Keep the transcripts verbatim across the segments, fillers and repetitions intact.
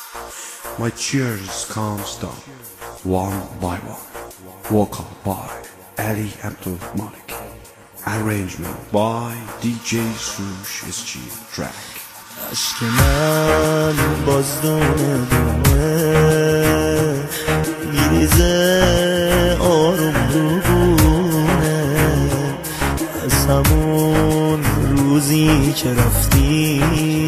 My cheers comes down, one by one. Vocal by Ali Abdul Malik. Arrangement by دی جی سروش اسچی ترک. عشق من باز دونه دونه میریزه آروم روبونه از همون روزی که رفتی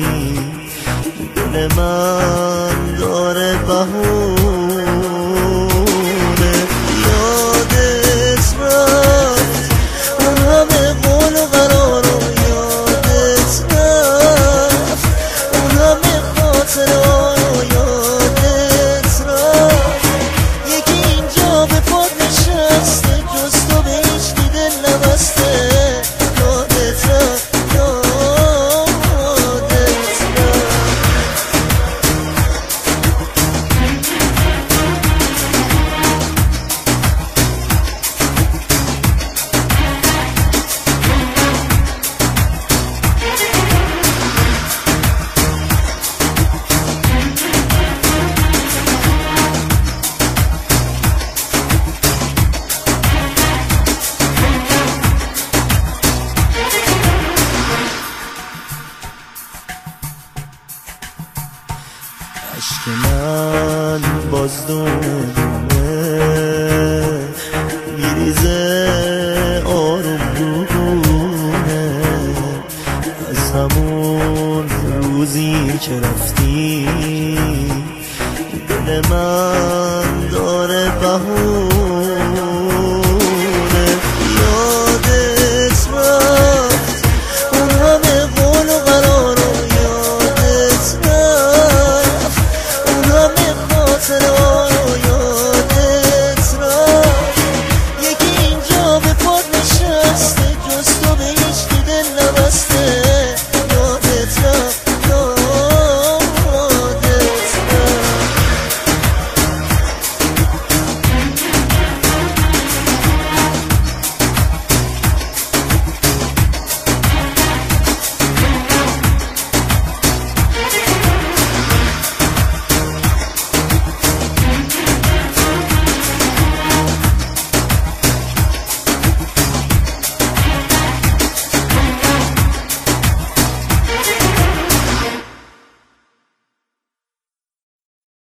دل من داره بهونه یادت رفت اون همه قول و قرار و یادت رفت اون همه خاطرها رو یادت رفت یکی اینجا به پاد نشسته جز تو به هیچ کی دل نبسته یادت رفت عشق من باز دونه دونه میریزه آروم روبونه از همون روزی که رفتی دل من داره بهونه